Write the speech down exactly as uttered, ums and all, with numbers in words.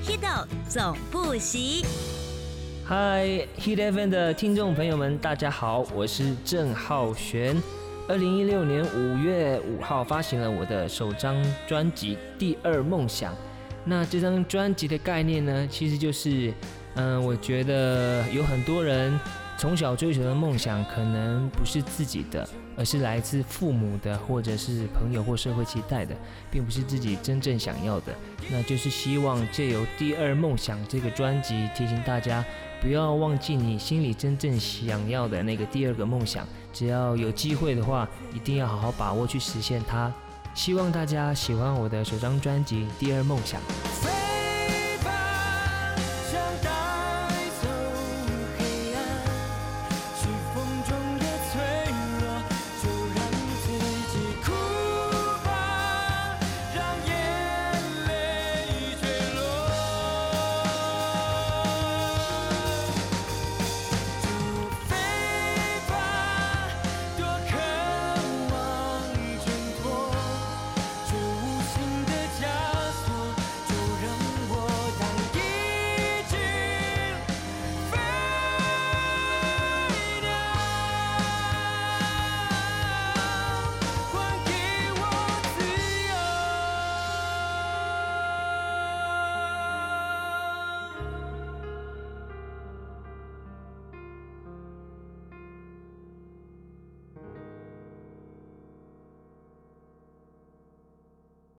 Hido 总不息。 嗨 ，Hit F M 的听众朋友们，大家好，我是郑浩璇。二零一六年五月五号发行了我的首张专辑《第二梦想》。那这张专辑的概念呢，其实就是，嗯、呃，我觉得有很多人从小追求的梦想，可能不是自己的，而是来自父母的，或者是朋友或社会期待的，并不是自己真正想要的。那就是希望借由《第二梦想》这个专辑，提醒大家不要忘记你心里真正想要的那个第二个梦想。只要有机会的话，一定要好好把握去实现它。希望大家喜欢我的首张专辑《第二梦想》。